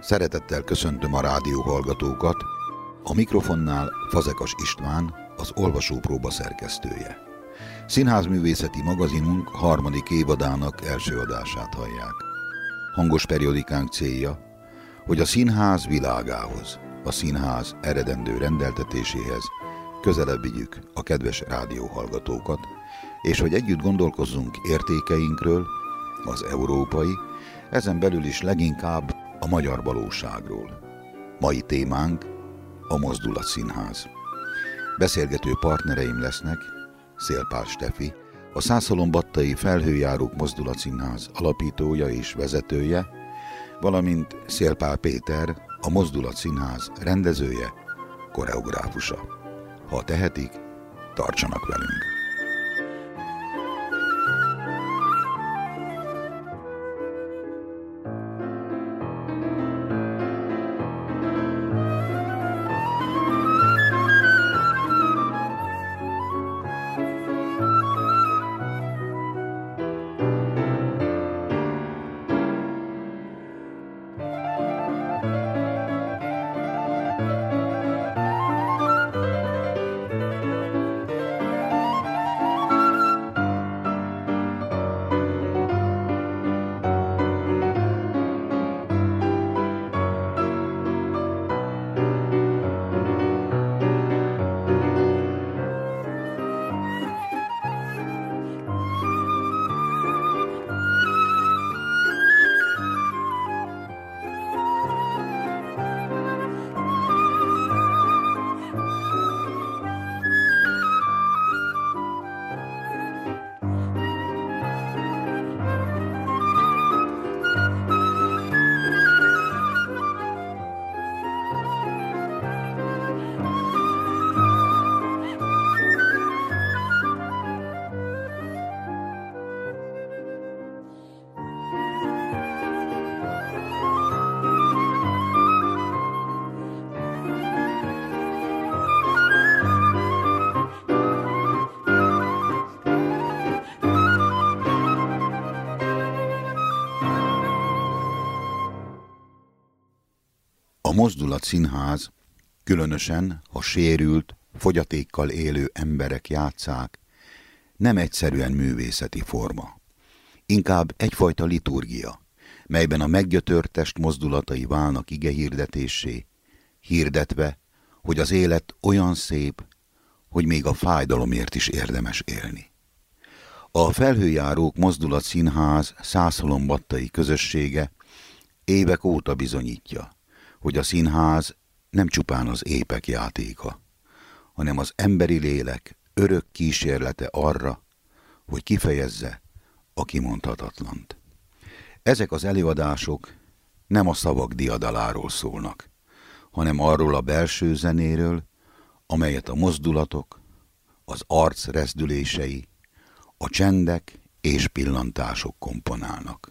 Szeretettel köszöntöm a rádió hallgatókat, a mikrofonnál Fazekas István, az Olvasópróba szerkesztője. Színházművészeti magazinunk harmadik évadának első adását hallják. Hangos periodikánk célja, hogy a színház világához, a színház eredendő rendeltetéséhez közelebb vigyük a kedves rádióhallgatókat, és hogy együtt gondolkozzunk értékeinkről, az európai, ezen belül is leginkább a magyar valóságról. Mai témánk a Mozdulatszínház. Beszélgető partnereim lesznek Szélpál Stefi, a Szászhalombattai Felhőjárók Mozdulatszínház alapítója és vezetője, valamint Szélpál Péter, a Mozdulatszínház rendezője, koreográfusa. Ha tehetik, tartsanak velünk! A Mozdulatszínház, különösen ha sérült, fogyatékkal élő emberek játsszák, nem egyszerűen művészeti forma. Inkább egyfajta liturgia, melyben a meggyötört test mozdulatai válnak igehirdetésé, hirdetve, hogy az élet olyan szép, hogy még a fájdalomért is érdemes élni. A Felhőjárók Mozdulatszínház Szászhalombattai közössége évek óta bizonyítja, hogy a színház nem csupán az épek játéka, hanem az emberi lélek örök kísérlete arra, hogy kifejezze a kimondhatatlant. Ezek az előadások nem a szavak diadaláról szólnak, hanem arról a belső zenéről, amelyet a mozdulatok, az arc rezdülései, a csendek és pillantások komponálnak.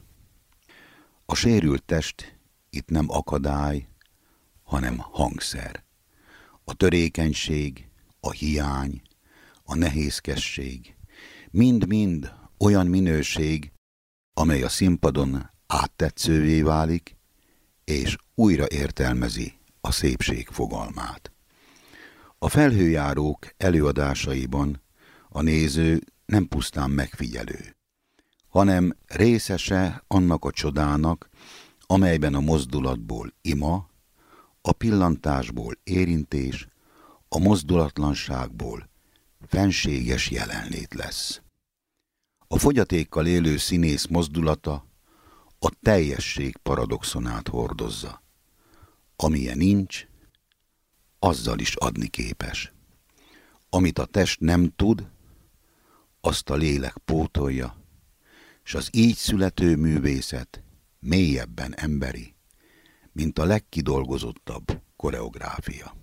A sérült test itt nem akadály, hanem hangszer. A törékenység, a hiány, a nehézkesség, mind-mind olyan minőség, amely a színpadon áttetszővé válik, és újra értelmezi a szépség fogalmát. A Felhőjárók előadásaiban a néző nem pusztán megfigyelő, hanem részese annak a csodának, amelyben a mozdulatból ima, a pillantásból érintés, a mozdulatlanságból fenséges jelenlét lesz. A fogyatékkal élő színész mozdulata a teljesség paradoxonát hordozza. Amilyen nincs, azzal is adni képes. Amit a test nem tud, azt a lélek pótolja, s az így születő művészet mélyebben emberi, mint a legkidolgozottabb koreográfia.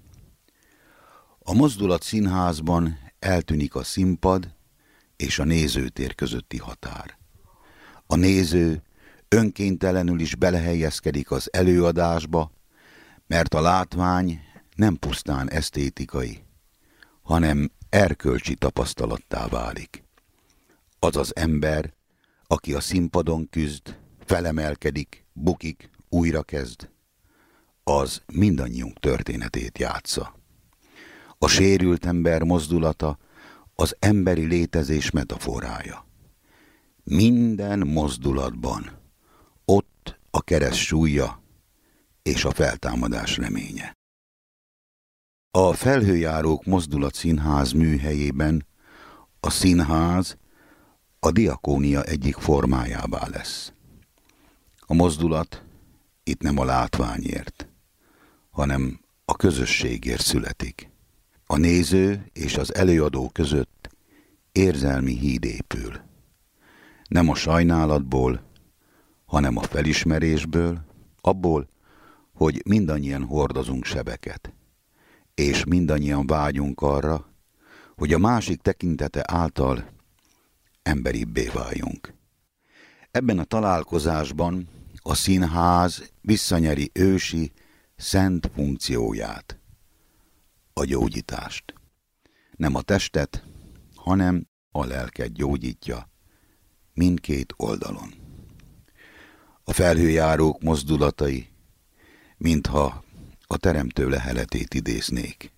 A Mozdulatszínházban eltűnik a színpad és a nézőtér közötti határ. A néző önkéntelenül is belehelyezkedik az előadásba, mert a látvány nem pusztán esztétikai, hanem erkölcsi tapasztalattá válik. Az az ember, aki a színpadon küzd, felemelkedik, bukik, újrakezd, az mindannyiunk történetét játsza. A sérült ember mozdulata az emberi létezés metaforája. Minden mozdulatban ott a kereszt súlya és a feltámadás reménye. A Felhőjárók Mozdulatszínház műhelyében a színház a diakónia egyik formájává lesz. A mozdulat itt nem a látványért, hanem a közösségért születik. A néző és az előadó között érzelmi híd épül. Nem a sajnálatból, hanem a felismerésből, abból, hogy mindannyian hordozunk sebeket, és mindannyian vágyunk arra, hogy a másik tekintete által emberibbé váljunk. Ebben a találkozásban a színház visszanyeri ősi, szent funkcióját, a gyógyítást. Nem a testet, hanem a lelket gyógyítja mindkét oldalon. A felhőjárók mozdulatai, mintha a teremtő leheletét idéznék.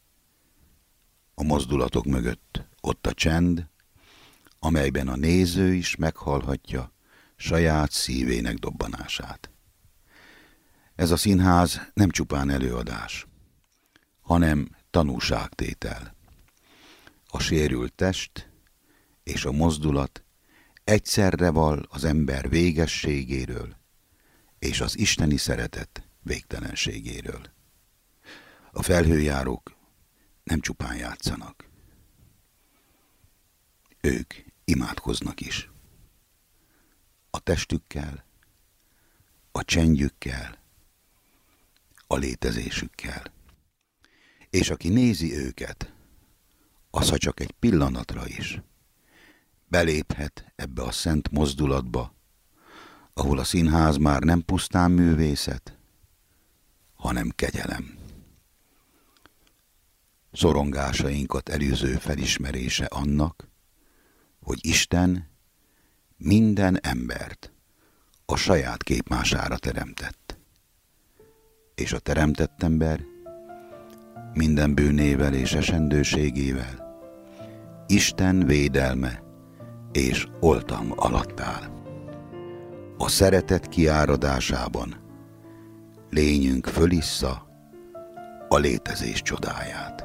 A mozdulatok mögött ott a csend, amelyben a néző is meghallhatja saját szívének dobbanását. Ez a színház nem csupán előadás, hanem tanúságtétel. A sérült test és a mozdulat egyszerre val az ember végességéről és az isteni szeretet végtelenségéről. A felhőjárók nem csupán játszanak. Ők imádkoznak is. A testükkel, a csendjükkel, a létezésükkel. És aki nézi őket, az, ha csak egy pillanatra is, beléphet ebbe a szent mozdulatba, ahol a színház már nem pusztán művészet, hanem kegyelem. Szorongásainkat előző felismerése annak, hogy Isten minden embert a saját képmására teremtett. És a teremtett ember minden bűnével és esendőségével Isten védelme és oltalma alatt áll. A szeretet kiáradásában lényünk fölissza a létezés csodáját.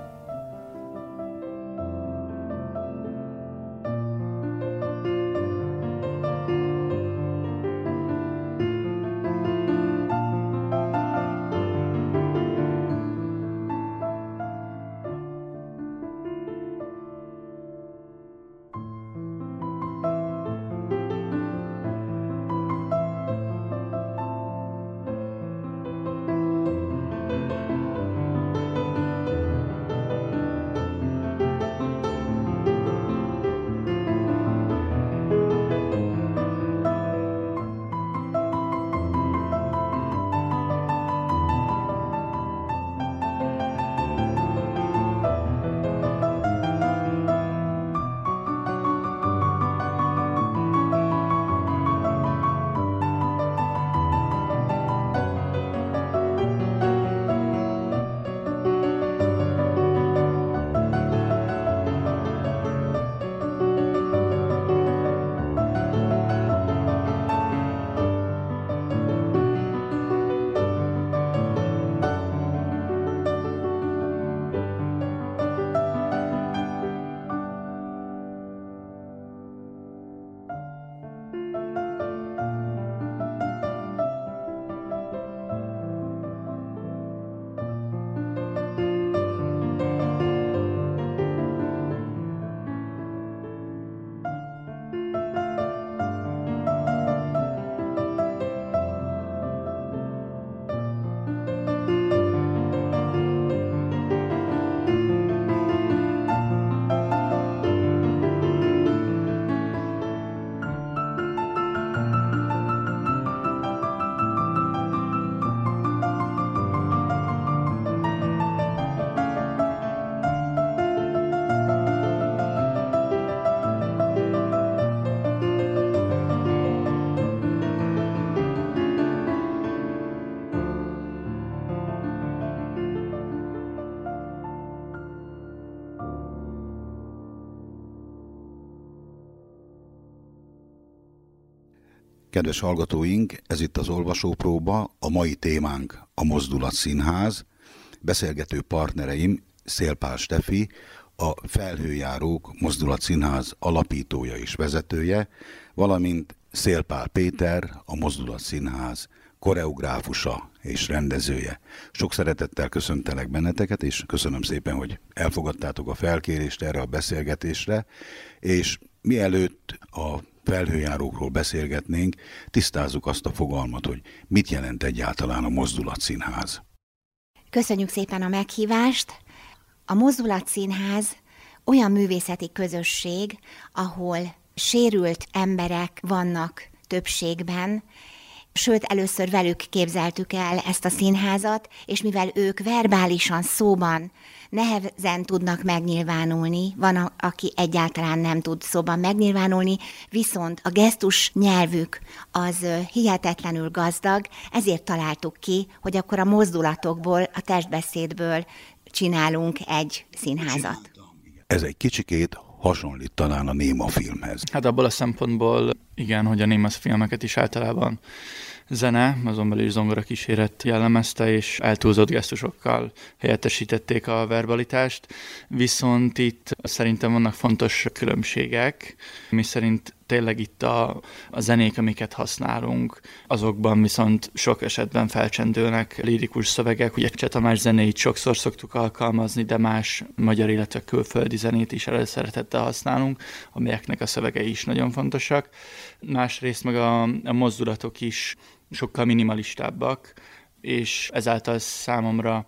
Kedves hallgatóink, ez itt az Olvasópróba, a mai témánk a Mozdulat Színház. Beszélgető partnereim Szélpál Stefi, a Felhőjárók Mozdulat Színház alapítója és vezetője, valamint Szélpál Péter, a Mozdulat Színház koreográfusa és rendezője. Sok szeretettel köszöntelek benneteket, és köszönöm szépen, hogy elfogadtátok a felkérést erre a beszélgetésre, és mielőtt a Felhőjárókról beszélgetnénk, tisztázzuk azt a fogalmat, hogy mit jelent egyáltalán a Mozdulat Színház. Köszönjük szépen a meghívást! A Mozdulat Színház olyan művészeti közösség, ahol sérült emberek vannak többségben, sőt, először velük képzeltük el ezt a színházat, és mivel ők verbálisan, szóban nehezen tudnak megnyilvánulni, van, aki egyáltalán nem tud szóban megnyilvánulni, viszont a gesztus nyelvük az hihetetlenül gazdag, ezért találtuk ki, hogy akkor a mozdulatokból, a testbeszédből csinálunk egy színházat. Ez egy kicsikét hasonlít talán a néma filmhez. Hát abból a szempontból igen, hogy a néma filmeket is általában zene, azon belül is zongora kíséret jellemezte, és eltúlzott gesztusokkal helyettesítették a verbalitást, viszont itt szerintem vannak fontos különbségek, mi szerint tényleg itt a zenék, amiket használunk, azokban viszont sok esetben felcsendülnek lírikus szövegek, ugye Cseh Tamás zenéit sokszor szoktuk alkalmazni, de más magyar, illetve külföldi zenét is előszeretettel használunk, amelyeknek a szövegei is nagyon fontosak. Másrészt meg a mozdulatok is sokkal minimalistábbak, és ezáltal számomra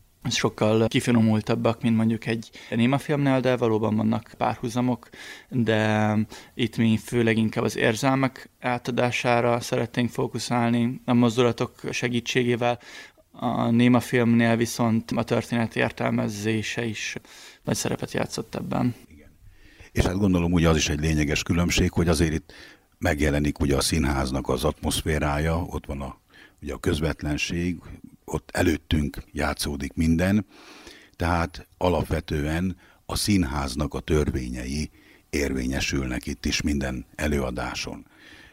sokkal kifinomultabbak, mint mondjuk egy némafilmnél, de valóban vannak párhuzamok, de itt mi főleg inkább az érzelmek átadására szeretnénk fókuszálni a mozdulatok segítségével. A némafilmnél viszont a történet értelmezése is nagy szerepet játszott ebben. Igen. És hát gondolom, ugye az is egy lényeges különbség, hogy azért itt megjelenik ugye a színháznak az atmoszférája, ott van ugye a közvetlenség, ott előttünk játszódik minden, tehát alapvetően a színháznak a törvényei érvényesülnek itt is minden előadáson.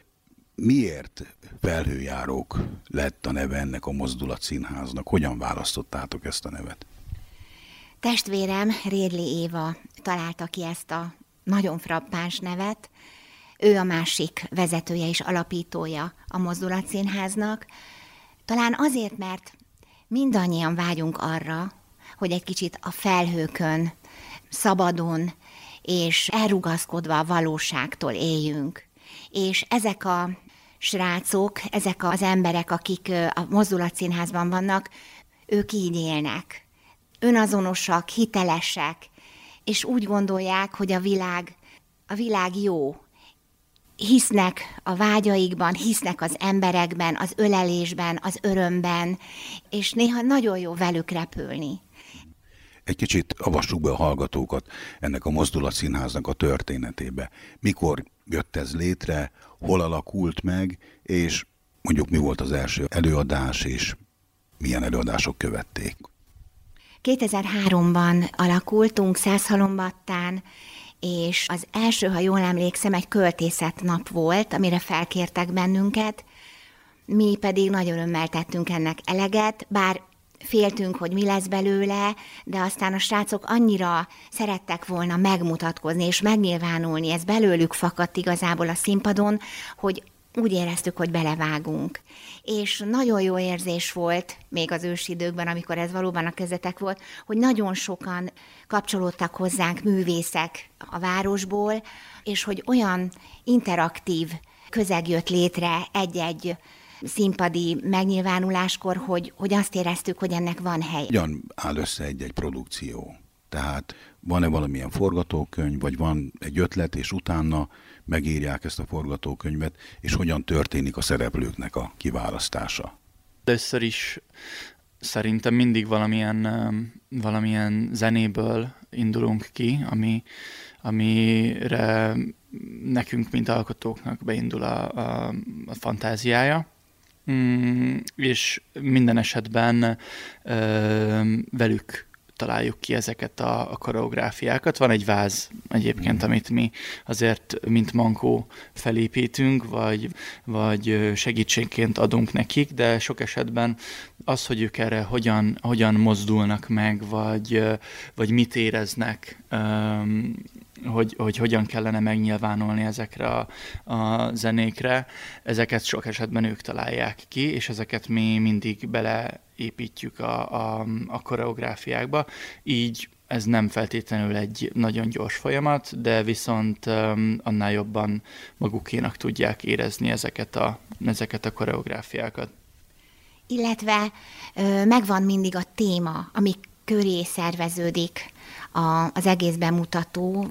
Miért Felhőjárók lett a neve ennek a Mozdulat Színháznak? Hogyan választottátok ezt a nevet? Testvérem, Rédli Éva találta ki ezt a nagyon frappáns nevet. Ő a másik vezetője és alapítója a Mozdulat Színháznak. Talán azért, mert mindannyian vágyunk arra, hogy egy kicsit a felhőkön, szabadon és elrugaszkodva a valóságtól éljünk. És ezek a srácok, ezek az emberek, akik a Mozdulat Színházban vannak, ők így élnek. Önazonosak, hitelesek, és úgy gondolják, hogy a világ jó. Hisznek a vágyaikban, hisznek az emberekben, az ölelésben, az örömben, és néha nagyon jó velük repülni. Egy kicsit avassuk be a hallgatókat ennek a Mozdulat Színháznak a történetébe. Mikor jött ez létre, hol alakult meg, és mondjuk mi volt az első előadás, és milyen előadások követték? 2003-ban alakultunk Szászhalombattán, és az első, ha jól emlékszem, egy költészetnap volt, amire felkértek bennünket. Mi pedig nagy örömmel tettünk ennek eleget, bár féltünk, hogy mi lesz belőle, de aztán a srácok annyira szerettek volna megmutatkozni és megnyilvánulni, ez belőlük fakadt igazából a színpadon, hogy úgy éreztük, hogy belevágunk. És nagyon jó érzés volt, még az ősi időkben, amikor ez valóban a kezdetek volt, hogy nagyon sokan kapcsolódtak hozzánk művészek a városból, és hogy olyan interaktív közeg jött létre egy-egy színpadi megnyilvánuláskor, hogy azt éreztük, hogy ennek van hely. Hogyan áll össze egy produkció? Tehát van-e valamilyen forgatókönyv, vagy van egy ötlet, és utána megírják ezt a forgatókönyvet, és hogyan történik a szereplőknek a kiválasztása? Először is szerintem mindig valamilyen zenéből indulunk ki, amire nekünk, mint alkotóknak beindul a fantáziája. És minden esetben velük találjuk ki ezeket a koreográfiákat. Van egy váz egyébként, amit mi azért, mint Mankó felépítünk, vagy segítségként adunk nekik, de sok esetben az, hogy ők erre hogyan mozdulnak meg, vagy mit éreznek, hogy hogyan kellene megnyilvánulni ezekre a zenékre, ezeket sok esetben ők találják ki, és ezeket mi mindig beleépítjük a koreográfiákba. Így ez nem feltétlenül egy nagyon gyors folyamat, de viszont annál jobban magukénak tudják érezni ezeket a koreográfiákat. Illetve megvan mindig a téma, ami köré szerveződik az egész bemutató,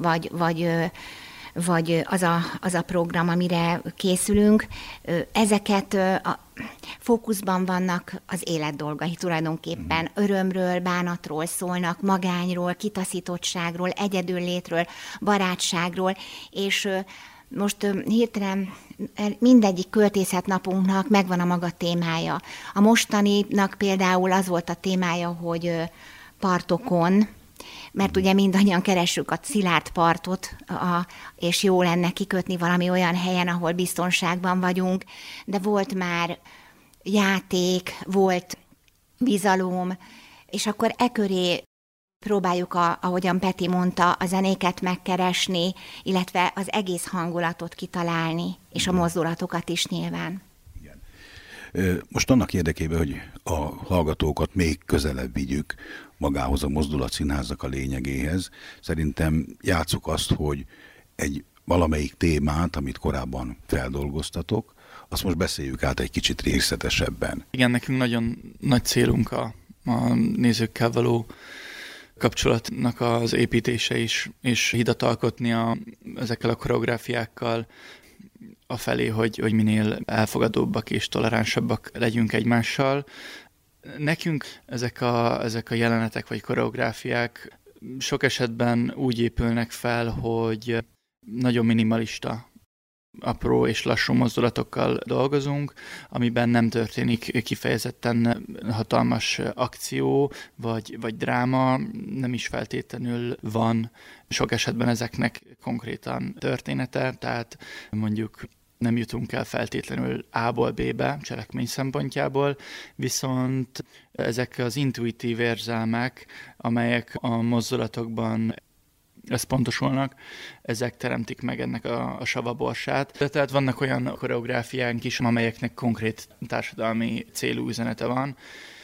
vagy az a program, amire készülünk. Ezeket fókuszban vannak az élet dolgai tulajdonképpen. Örömről, bánatról szólnak, magányról, kitaszítottságról, egyedüllétről, barátságról, és most hirtelen mindegyik költészetnapunknak megvan a maga témája. A mostaninak például az volt a témája, hogy partokon, mert ugye mindannyian keressük a szilárd partot, és jó lenne kikötni valami olyan helyen, ahol biztonságban vagyunk, de volt már játék, volt bizalom, és akkor köré próbáljuk, ahogyan Peti mondta, a zenéket megkeresni, illetve az egész hangulatot kitalálni, és a mozdulatokat is nyilván. Igen. Most annak érdekében, hogy a hallgatókat még közelebb vigyük magához a Mozdulatszínháznak a lényegéhez, szerintem játsszuk azt, hogy egy valamelyik témát, amit korábban feldolgoztatok, azt most beszéljük át egy kicsit részletesebben. Igen, nekünk nagyon nagy célunk a nézőkkel való kapcsolatnak az építése is, és hidat alkotni ezekkel a koreográfiákkal afelé, hogy minél elfogadóbbak és toleránsabbak legyünk egymással. Nekünk ezek a jelenetek vagy koreográfiák sok esetben úgy épülnek fel, hogy nagyon minimalista, apró és lassú mozdulatokkal dolgozunk, amiben nem történik kifejezetten hatalmas akció, vagy dráma, nem is feltétlenül van sok esetben ezeknek konkrétan története, tehát mondjuk nem jutunk el feltétlenül A-ból B-be cselekmény szempontjából, viszont ezek az intuitív érzelmek, amelyek a mozdulatokban összpontosulnak, ezek teremtik meg ennek a savaborsát. Tehát vannak olyan koreográfiánk is, amelyeknek konkrét társadalmi célú üzenete van.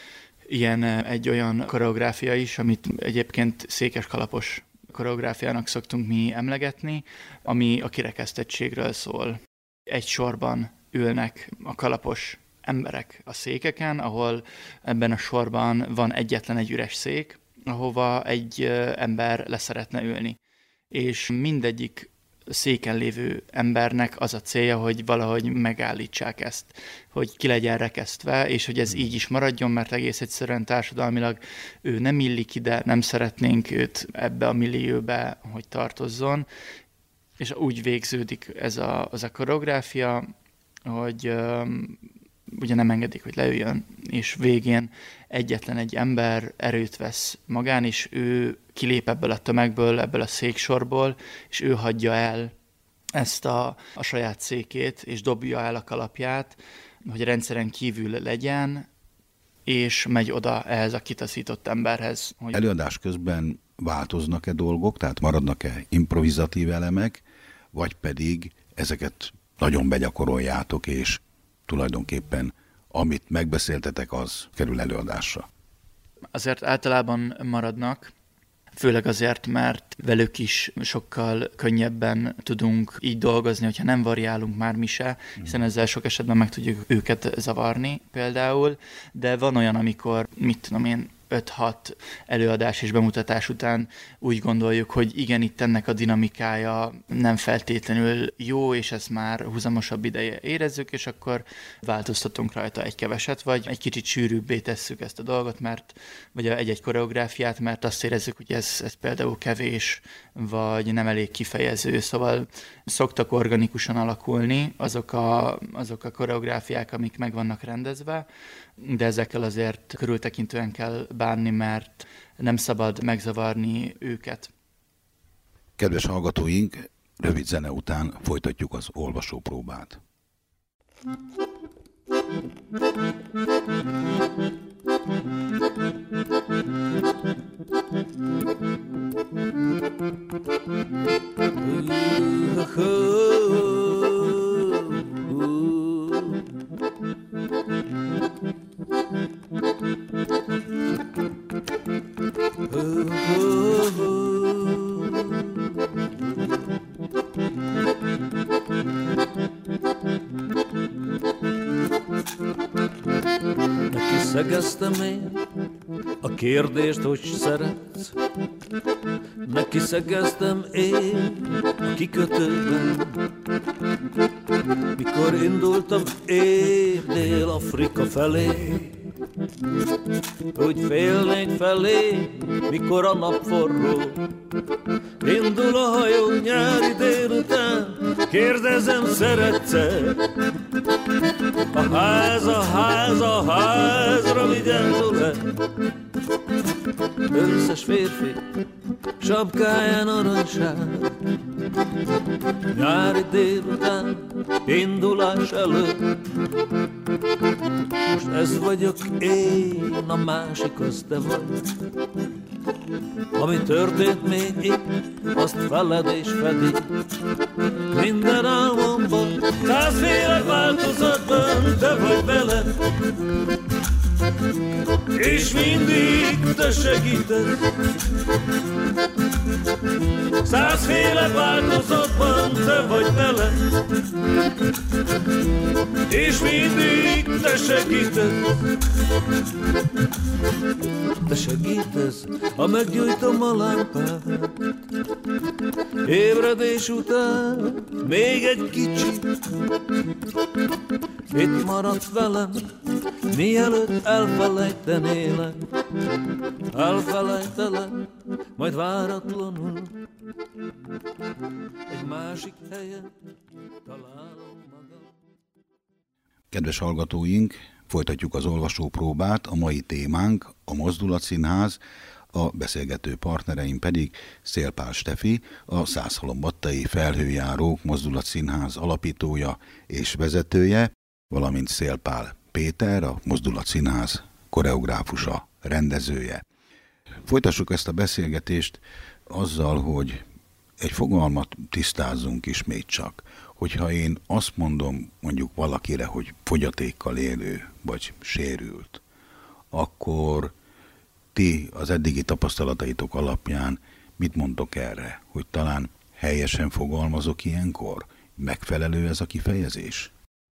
Ilyen egy olyan koreográfia is, amit egyébként székeskalapos koreográfiának szoktunk mi emlegetni, ami a kirekesztettségről szól. Egy sorban ülnek a kalapos emberek a székeken, ahol ebben a sorban van egyetlen egy üres szék, ahova egy ember le szeretne ülni. És mindegyik széken lévő embernek az a célja, hogy valahogy megállítsák ezt, hogy ki legyen rekesztve, és hogy ez így is maradjon, mert egész egyszerűen társadalmilag ő nem illik ide, nem szeretnénk őt ebbe a millióbe, hogy tartozzon, és úgy végződik az a koreográfia, hogy ugye nem engedik, hogy leüljön, és végén egyetlen egy ember erőt vesz magán, és ő kilép ebből a tömegből, ebből a széksorból, és ő hagyja el ezt a saját székét, és dobja el a kalapját, hogy rendszeren kívül legyen, és megy oda ehhez a kitaszított emberhez. Előadás közben változnak-e dolgok, tehát maradnak-e improvizatív elemek, vagy pedig ezeket nagyon begyakoroljátok, és tulajdonképpen amit megbeszéltetek, az kerül előadásra? Azért általában maradnak, főleg azért, mert velük is sokkal könnyebben tudunk így dolgozni, hogyha nem variálunk már mi se, hiszen ezzel sok esetben meg tudjuk őket zavarni például, de van olyan, amikor, 5-6 előadás és bemutatás után úgy gondoljuk, hogy igen, itt ennek a dinamikája nem feltétlenül jó, és ezt már húzamosabb ideje érezzük, és akkor változtatunk rajta egy keveset, vagy egy kicsit sűrűbbé tesszük ezt a dolgot, vagy egy koreográfiát, mert azt érezzük, hogy ez például kevés, vagy nem elég kifejező, szóval szoktak organikusan alakulni azok a koreográfiák, amik meg vannak rendezve, de ezekkel azért körültekintően kell bánni, mert nem szabad megzavarni őket. Kedves hallgatóink, rövid zene után folytatjuk az olvasópróbát. Szegeztem én a kérdést, hogy szeretsz. Neki szegeztem én a kikötőben. Mikor indultam én Dél-Afrika felé, úgy 3:30 felé, mikor a nap forró, indul a hajó nyári délután, kérdezem, szeretsz-e? A házra vigyázol-e? Összes férfi sapkáján aranysár, nyári délután indulás előtt. Most ez vagyok én, a másik az te vagy. Ami történt még itt, azt veled és fedi. Minden álmomban, 100 változatban te vagy veled. És mindig te segítesz. 100 változatban te vagy veled. És mindig te segítesz. Te segítesz, ha meggyújtom a lámpát. Ébredés után még egy kicsit. Itt maradsz velem, mielőtt elfelejtenélek. Elfelejtelek, majd váratlanul egy másik helyen találom magam. Kedves hallgatóink, folytatjuk az olvasópróbát, a mai témánk a Mozdulatszínház, a beszélgető partnereim pedig Szélpál Stefi, a Szászhalombattai Felhőjárók Mozdulatszínház alapítója és vezetője, valamint Szélpál Péter, a Mozdulatszínház koreográfusa, rendezője. Folytassuk ezt a beszélgetést azzal, hogy egy fogalmat tisztázzunk ismét csak. Hogyha én azt mondom mondjuk valakire, hogy fogyatékkal élő vagy sérült, akkor ti az eddigi tapasztalataitok alapján mit mondtok erre? Hogy talán helyesen fogalmazok ilyenkor? Megfelelő ez a kifejezés?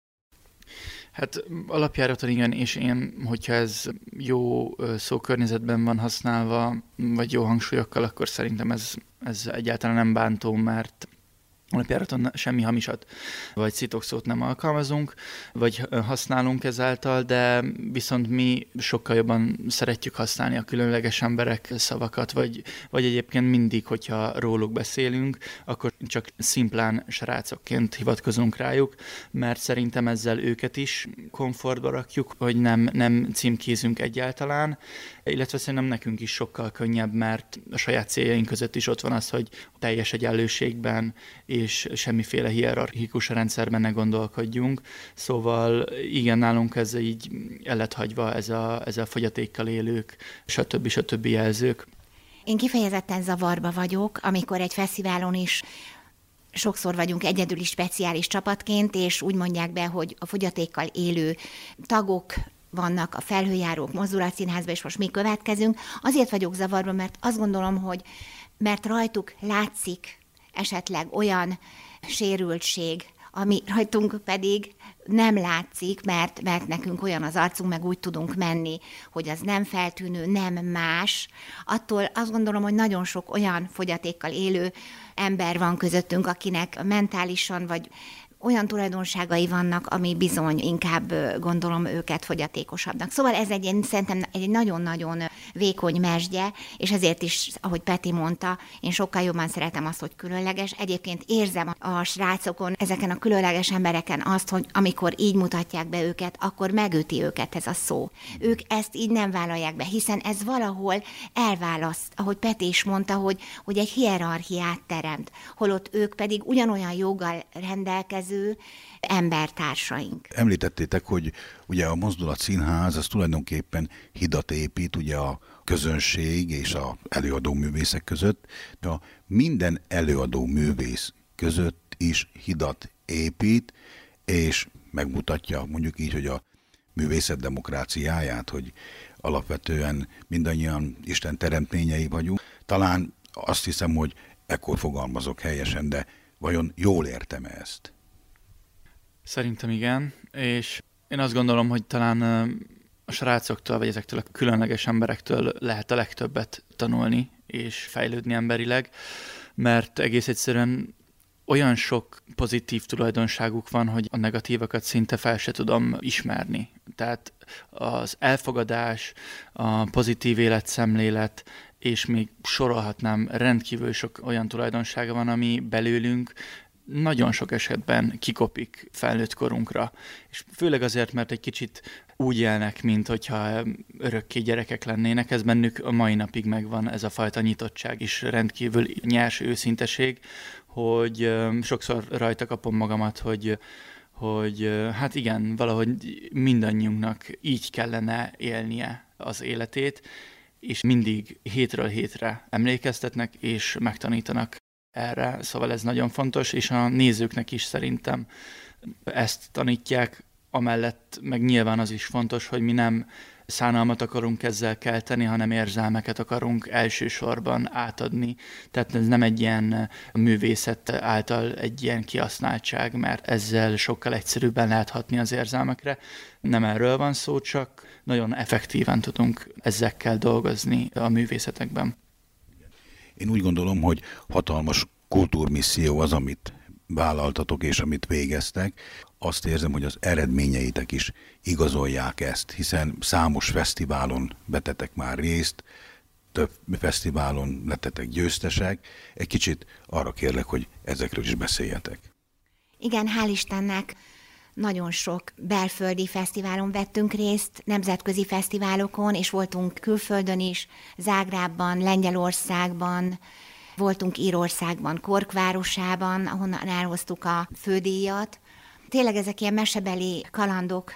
Hát alapjáraton igen, és én, hogyha ez jó szókörnyezetben van használva, vagy jó hangsúlyokkal, akkor szerintem ez egyáltalán nem bántó, mert alapjáraton semmi hamisat vagy szitokszót nem alkalmazunk, vagy használunk ezáltal, de viszont mi sokkal jobban szeretjük használni a különleges emberek szavakat, vagy egyébként mindig, hogyha róluk beszélünk, akkor csak szimplán srácokként hivatkozunk rájuk, mert szerintem ezzel őket is komfortba rakjuk, hogy nem címkézünk egyáltalán, illetve szerintem nekünk is sokkal könnyebb, mert a saját céljaink között is ott van az, hogy teljes egyenlőségben és semmiféle hierarchikus rendszerben ne gondolkodjunk. Szóval igen, nálunk ez így el lett hagyva, ez a fogyatékkal élők, stb. Jelzők. Én kifejezetten zavarba vagyok, amikor egy fesztiválon is sokszor vagyunk egyedüli speciális csapatként, és úgy mondják be, hogy a fogyatékkal élő tagok vannak a Felhőjárók Mozdulatszínházban, és most mi következünk. Azért vagyok zavarba, mert azt gondolom, hogy mert rajtuk látszik esetleg olyan sérültség, ami rajtunk pedig nem látszik, mert nekünk olyan az arcunk, meg úgy tudunk menni, hogy az nem feltűnő, nem más. Attól azt gondolom, hogy nagyon sok olyan fogyatékkal élő ember van közöttünk, akinek mentálisan vagy olyan tulajdonságai vannak, ami bizony inkább gondolom őket fogyatékosabbnak. Szóval ez szerintem egy nagyon-nagyon vékony mesdje, és ezért is, ahogy Peti mondta, én sokkal jobban szeretem azt, hogy különleges. Egyébként érzem a srácokon, ezeken a különleges embereken azt, hogy amikor így mutatják be őket, akkor megüti őket ez a szó. Ők ezt így nem vállalják be, hiszen ez valahol elválaszt, ahogy Peti is mondta, hogy egy hierarchiát teremt, holott ők pedig ugyanolyan joggal rendelkező embertársaink. Említettétek, hogy ugye a Mozdulatszínház az tulajdonképpen hidat épít ugye a közönség és a előadó művészek között, de a minden előadó művész között is hidat épít, és megmutatja mondjuk így, hogy a művészet demokráciáját, hogy alapvetően mindannyian Isten teremtményei vagyunk. Talán azt hiszem, hogy ekkor fogalmazok helyesen, de vajon jól értem ezt? Szerintem igen, és én azt gondolom, hogy talán a srácoktól, vagy ezektől a különleges emberektől lehet a legtöbbet tanulni és fejlődni emberileg, mert egész egyszerűen olyan sok pozitív tulajdonságuk van, hogy a negatívakat szinte fel se tudom ismerni. Tehát az elfogadás, a pozitív életszemlélet, és még sorolhatnám, rendkívül sok olyan tulajdonsága van, ami belőlünk nagyon sok esetben kikopik felnőtt korunkra. És főleg azért, mert egy kicsit úgy élnek, mint hogyha örökké gyerekek lennének, ez bennük a mai napig megvan, ez a fajta nyitottság és rendkívül nyers őszinteség, hogy sokszor rajta kapom magamat, hogy hát igen, valahogy mindannyiunknak így kellene élnie az életét, és mindig hétről hétre emlékeztetnek és megtanítanak erre, szóval ez nagyon fontos, és a nézőknek is szerintem ezt tanítják, amellett meg nyilván az is fontos, hogy mi nem szánalmat akarunk ezzel kelteni, hanem érzelmeket akarunk elsősorban átadni. Tehát ez nem egy ilyen művészet által egy ilyen kihasználtság, mert ezzel sokkal egyszerűbben lehet hatni az érzelmekre. Nem erről van szó, csak nagyon effektíven tudunk ezekkel dolgozni a művészetekben. Én úgy gondolom, hogy hatalmas kultúrmisszió az, amit vállaltatok és amit végeztek. Azt érzem, hogy az eredményeitek is igazolják ezt, hiszen számos fesztiválon vettetek már részt, több fesztiválon lettetek győztesek. Egy kicsit arra kérlek, hogy ezekről is beszéljetek. Igen, hál' Istennek nagyon sok belföldi fesztiválon vettünk részt, nemzetközi fesztiválokon, és voltunk külföldön is, Zágrábban, Lengyelországban, voltunk Írországban, Cork városában, ahonnan elhoztuk a fődíjat. Tényleg ezek ilyen mesebeli kalandok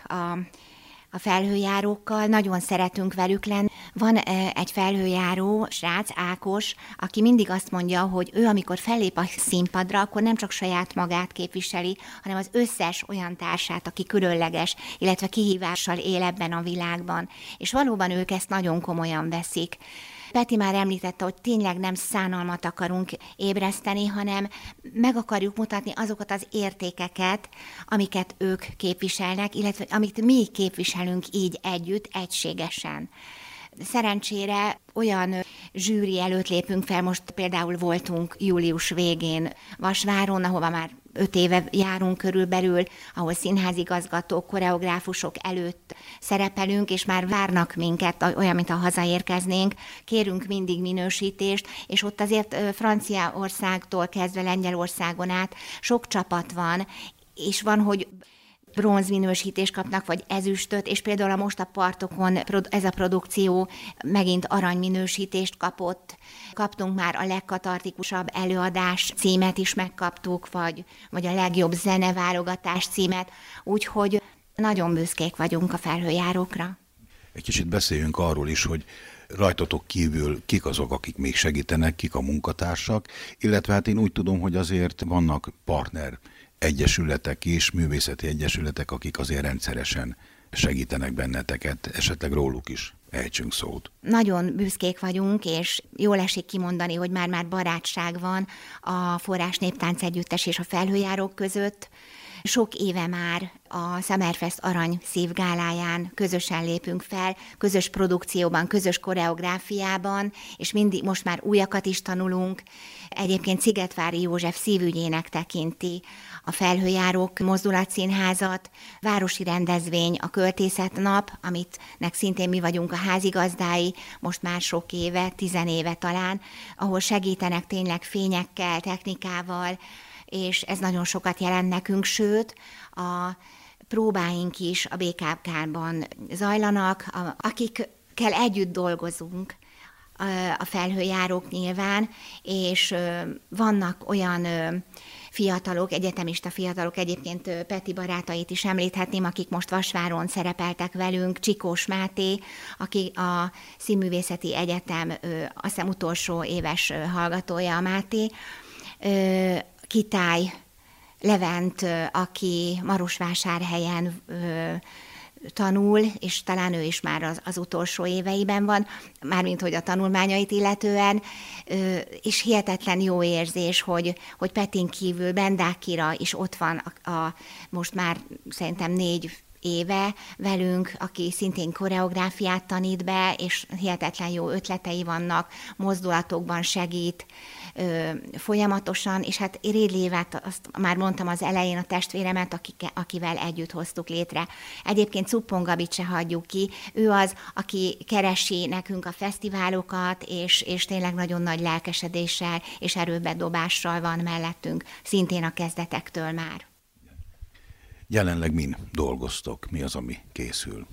a felhőjárókkal, nagyon szeretünk velük lenni. Van egy felhőjáró srác, Ákos, aki mindig azt mondja, hogy ő amikor fellép a színpadra, akkor nem csak saját magát képviseli, hanem az összes olyan társát, aki különleges, illetve kihívással él ebben a világban. És valóban ők ezt nagyon komolyan veszik. Peti már említette, hogy tényleg nem szánalmat akarunk ébreszteni, hanem meg akarjuk mutatni azokat az értékeket, amiket ők képviselnek, illetve amit mi képviselünk így együtt, egységesen. Szerencsére olyan zsűri előtt lépünk fel, most például voltunk július végén Vasváron, ahova már 5 éve járunk körülbelül, ahol színházigazgatók, koreográfusok előtt szerepelünk, és már várnak minket, olyan, mint ha hazaérkeznénk, kérünk mindig minősítést, és ott azért Franciaországtól kezdve Lengyelországon át sok csapat van, és van, hogy bronzminősítést kapnak, vagy ezüstöt, és például most a partokon ez a produkció megint aranyminősítést kapott. Kaptunk már a legkatartikusabb előadás címet is megkaptuk, vagy a legjobb zeneválogatás címet, úgyhogy nagyon büszkék vagyunk a felhőjárókra. Egy kicsit beszéljünk arról is, hogy rajtatok kívül kik azok, akik még segítenek, kik a munkatársak, illetve hát én úgy tudom, hogy azért vannak partner egyesületek is, művészeti egyesületek, akik azért rendszeresen segítenek benneteket, esetleg róluk is ejtsünk szót. Nagyon büszkék vagyunk, és jól esik kimondani, hogy már barátság van a Forrás Néptánc Együttes és a felhőjárók között. Sok éve már a Summerfest Arany Szívgáláján közösen lépünk fel, közös produkcióban, közös koreográfiában, és mindig most már újakat is tanulunk. Egyébként Szigetvári József szívügyének tekinti a Felhőjárók Mozdulatszínházat, városi rendezvény, a Költészetnap, amitnek szintén mi vagyunk a házigazdái, most már sok éve, 10 éve talán, ahol segítenek tényleg fényekkel, technikával, és ez nagyon sokat jelent nekünk, sőt, a próbáink is a BKK-ban zajlanak, akikkel együtt dolgozunk, a felhőjárók nyilván, és vannak olyan fiatalok, egyetemista fiatalok, egyébként Peti barátait is említhetném, akik most Vasváron szerepeltek velünk, Csikós Máté, aki a Színművészeti Egyetem, azt hiszem utolsó éves hallgatója a Máté, Kitály Levent, aki Marosvásárhelyen tanul, és talán ő is már az utolsó éveiben van, mármint hogy a tanulmányait illetően, és hihetetlen jó érzés, hogy Petin kívül Bendákira is ott van most már szerintem 4 éve velünk, aki szintén koreográfiát tanít be, és hihetetlen jó ötletei vannak, mozdulatokban segít folyamatosan, és hát Rédli Évát, azt már mondtam az elején, a testvéremet, akivel együtt hoztuk létre. Egyébként Cuppon Gabit se hagyjuk ki, ő az, aki keresi nekünk a fesztiválokat, és tényleg nagyon nagy lelkesedéssel és erőbedobással van mellettünk, szintén a kezdetektől már. Jelenleg min dolgoztok? Mi az, ami készül?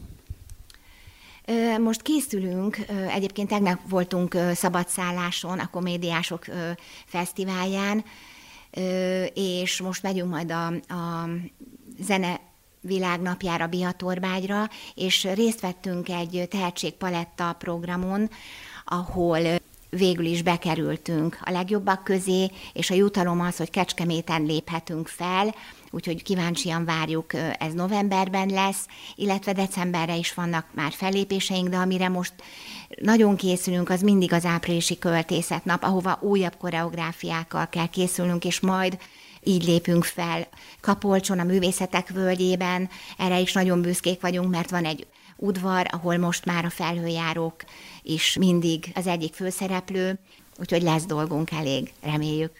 Most készülünk, egyébként tegnap voltunk szabadszálláson, a Komédiások Fesztiválján, és most megyünk majd a Zene Világnapjára, Bihatorbágyra, és részt vettünk egy tehetségpaletta programon, ahol végül is bekerültünk a legjobbak közé, és a jutalom az, hogy Kecskeméten léphetünk fel, úgyhogy kíváncsian várjuk, ez novemberben lesz, illetve decemberre is vannak már fellépéseink, de amire most nagyon készülünk, az mindig az áprilisi Költészetnap, ahova újabb koreográfiákkal kell készülnünk, és majd így lépünk fel. Kapolcson, a Művészetek Völgyében, erre is nagyon büszkék vagyunk, mert van egy udvar, ahol most már a felhőjárók is mindig az egyik főszereplő, úgyhogy lesz dolgunk elég, reméljük.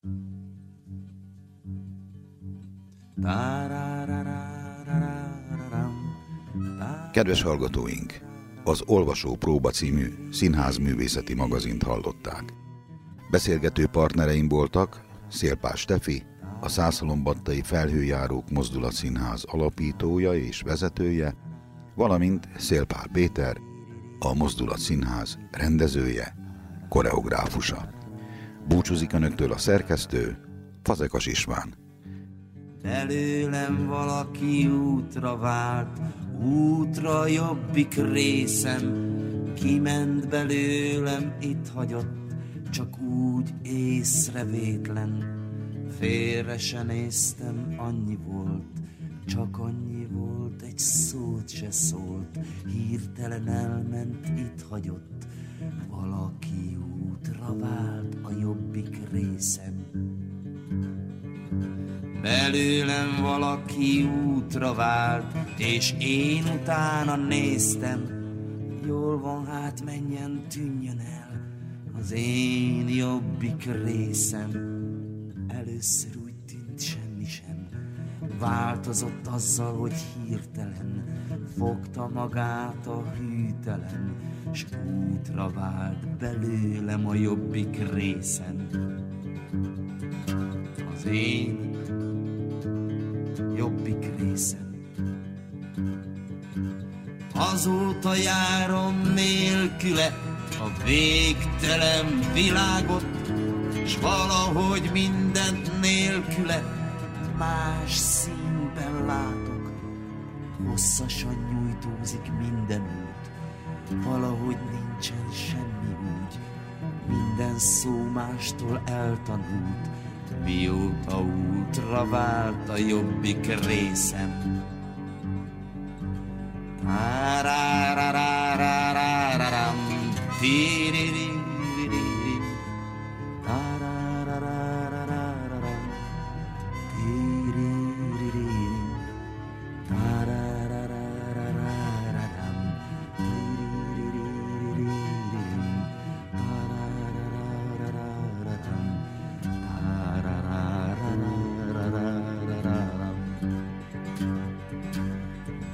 Kedves hallgatóink, az Olvasó Próba című színházművészeti magazint hallották. Beszélgető partnereim voltak Szélpál Stefi, a Szászhalombattai Felhőjárók Mozdulatszínház alapítója és vezetője, valamint Szélpál Péter, a Mozdulatszínház rendezője, koreográfusa. Búcsúzik önöktől a szerkesztő, Fazekas István. Belőlem valaki útra vált, útra jobbik részem, kiment belőlem, itt hagyott, csak úgy észrevétlen. Félre se néztem, annyi volt, csak annyi volt, egy szót se szólt, hirtelen elment, itt hagyott, valaki útra vált a jobbik részem. Belőlem valaki útra vált, és én utána néztem, jól van, hát menjen, tűnjön el az én jobbik részem. Először úgy tűnt, semmi sem változott azzal, hogy hirtelen fogta magát a hűtelen, s útra vált belőlem a jobbik részem. Az én jobbik részem. Azóta járom nélküle a végtelen világot, s valahogy mindent nélküle más színben látok. Hosszasan nyújtózik minden út, valahogy nincsen semmi úgy, minden szó mástól eltanult, mióta útra vált a jobbik részem.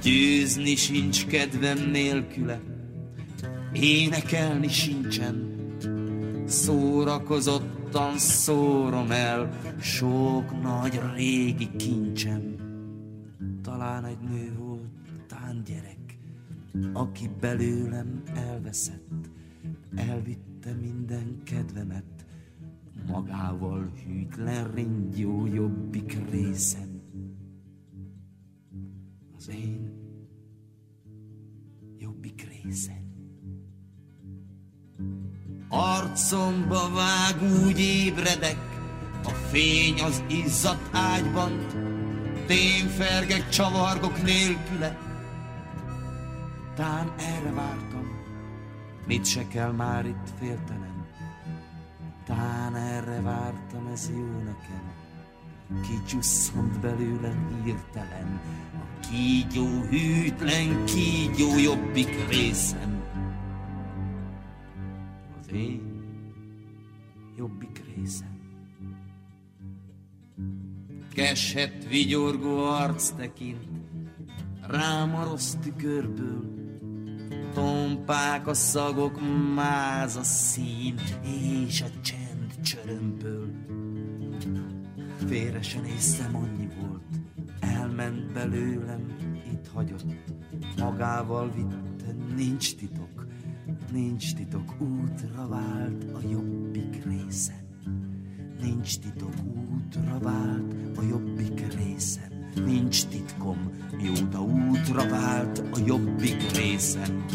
győzni sincs kedvem nélküle, énekelni sincsen, szórakozottan szórom el sok nagy régi kincsem. Talán egy nő volt, tán gyerek, aki belőlem elveszett, elvitte minden kedvemet, magával hűtlen ringyó jobbik részem. Az én jobbik részem. Arcomba vág, úgy ébredek, a fény az izzadt ágyban, témfergek, csavargok nélküle. Tán erre vártam, mit se kell már itt féltenem. Tán erre vártam, ez jó nekem. Kicsusszant belőlem hirtelen a kígyó, hűtlen kígyó jobbik részem. Az én jobbik részem. Keset, vigyorgó arc tekint rám a rossz tükörből, tompák a szagok, máz a szín és a csend csörömből. Félre se néztem, annyi volt, elment belőlem, itt hagyott, magával vitte, nincs titok, útra vált a jobbik részem. Nincs titok, útra vált a jobbik részem. Nincs titkom, mióta útra vált a jobbik részem.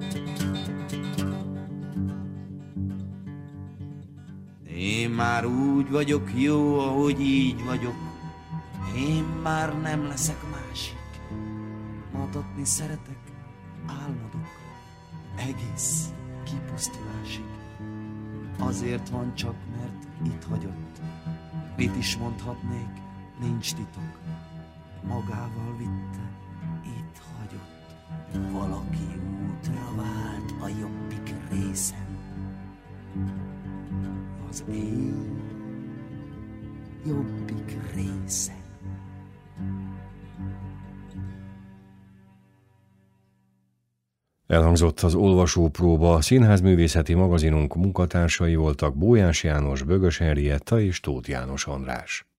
Én már úgy vagyok jó, ahogy így vagyok. Én már nem leszek másik. Matatni szeretek, álmodok, egész kipusztulásig. Azért van csak, mert itt hagyott. Mit is mondhatnék, nincs titok. Magával vitte, itt hagyott. Valaki útra vált a jobbik részem. Az én jobbik részem. Elhangzott az olvasópróba, a Színházművészeti Magazinunk munkatársai voltak Bójás János, Bögös Henrietta és Tóth János András.